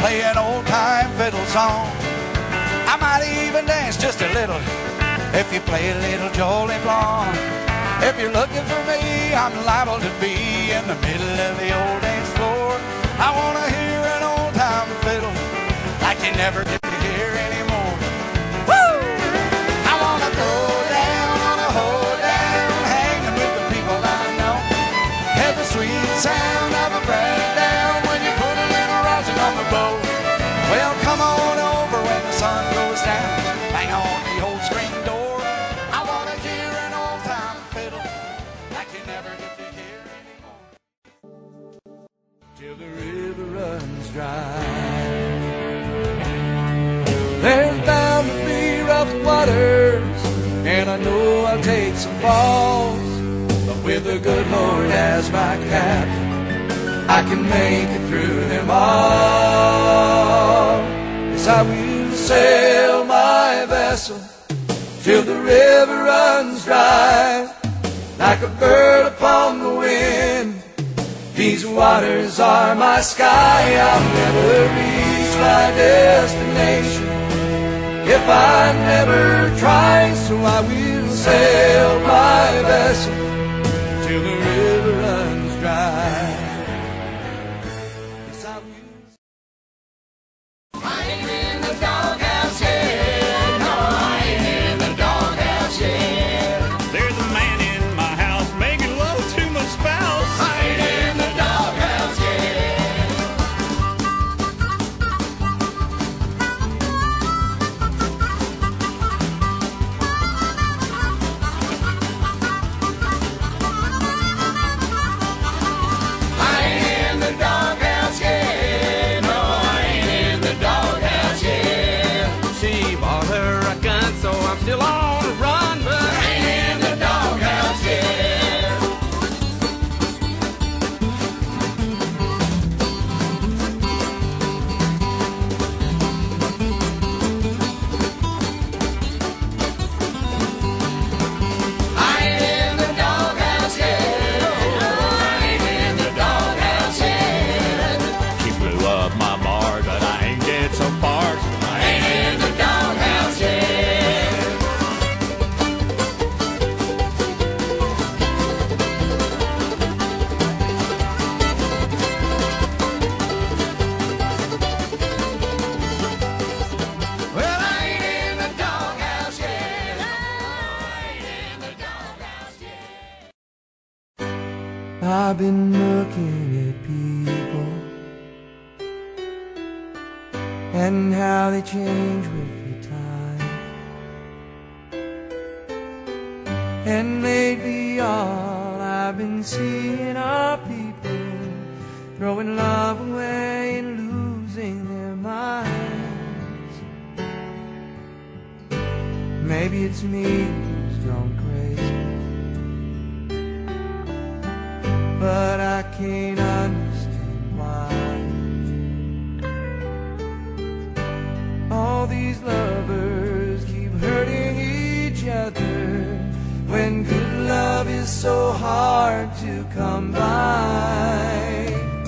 play an old-time fiddle song. I might even dance just a little if you play a little Jolie Blanc. If you're looking for me, I'm liable to be in the middle of the old dance floor. I want to hear an old-time fiddle like you never get to hear anymore. Woo! I want to go down on a hoedown, hanging with the people I know. Hear the sweet sound of a breakdown when you put a little rosin on the bow. Well, come on over when the sun goes down, bang on the old screen door. I want to hear an old-time fiddle like you never get to hear anymore. Till the river runs dry. There's bound to be rough waters, and I know I'll take some falls, but with the good Lord as my captain, I can make it through them all. Yes, I will sail my vessel till the river runs dry. Like a bird upon the wind, these waters are my sky. I'll never reach my destination if I never try, so I will sail my vessel till the river runs dry. Yes, I will. I ain't in the doghouse yet. No, I ain't in the doghouse yet. There's a man in my house making love to my spouse. I ain't in the doghouse yet. I ain't in the doghouse yet. No, I ain't in the doghouse yet. She bought her a gun, so I'm still on the run, but I ain't in the doghouse yet. I ain't in the doghouse yet. No, I ain't in the doghouse yet. she blew up my bar, but I ain't get so far. I ain't in the doghouse yet. Well, I ain't in the doghouse yet. No, I ain't in the doghouse yet. I've been looking at people and how they change with the time, and lately all I've been seeing are people throwing love away and losing their minds. Maybe it's me who's gone crazy, but I can't understand why all these lovers keep hurting each other when good love is so hard to come by.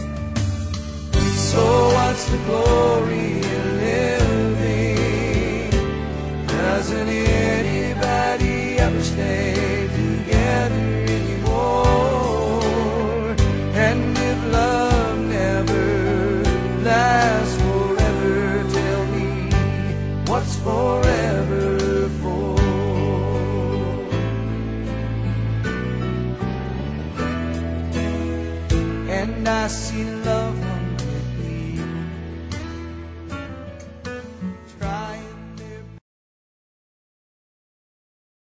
So what's the glory in living? Doesn't anybody ever stay together anymore? And if love never lasts forever, tell me what's forever for? And I see love